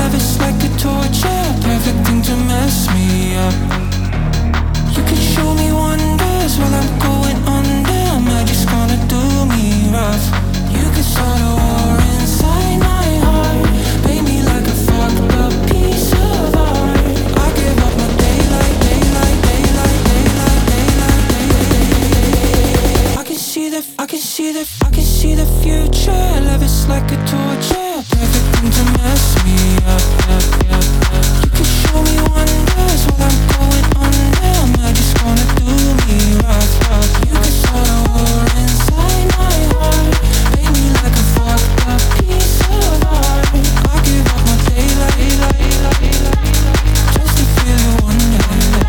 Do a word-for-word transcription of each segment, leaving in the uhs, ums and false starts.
love is like a torture, perfect thing to mess me up. You can show me wonders while I'm going under. Am I just gonna do me rough? You can start a war inside my heart, paint me like a fucked up piece of art. I give up my daylight, daylight, daylight, daylight, daylight, daylight. I can see the, I can see the, I can see the future. Love is like a torture, perfect thing to mess me up, up, up, up. You can show me wonders while I'm going under. Am I just gonna do me rough, rough? You can start a war inside my heart, paint me like a fucked up piece of art. I give up my daylight, daylight, daylight, just to feel you wonder.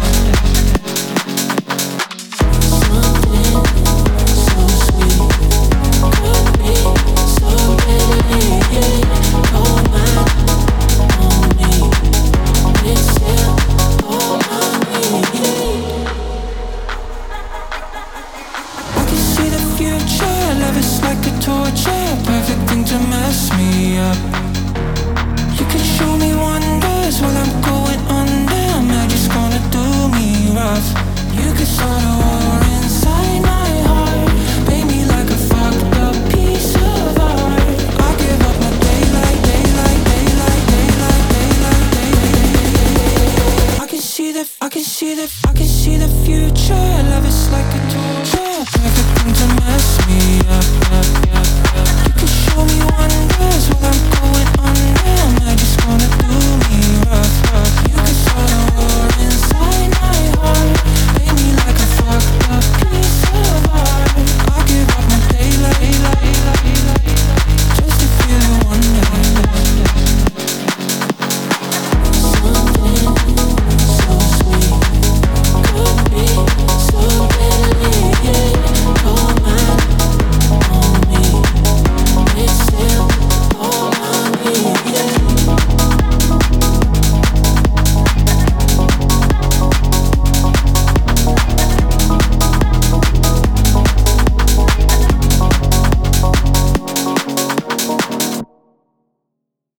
Perfect thing to mess me up. You can show me wonders while I'm going under. Am I just gonna do me rough? You can start a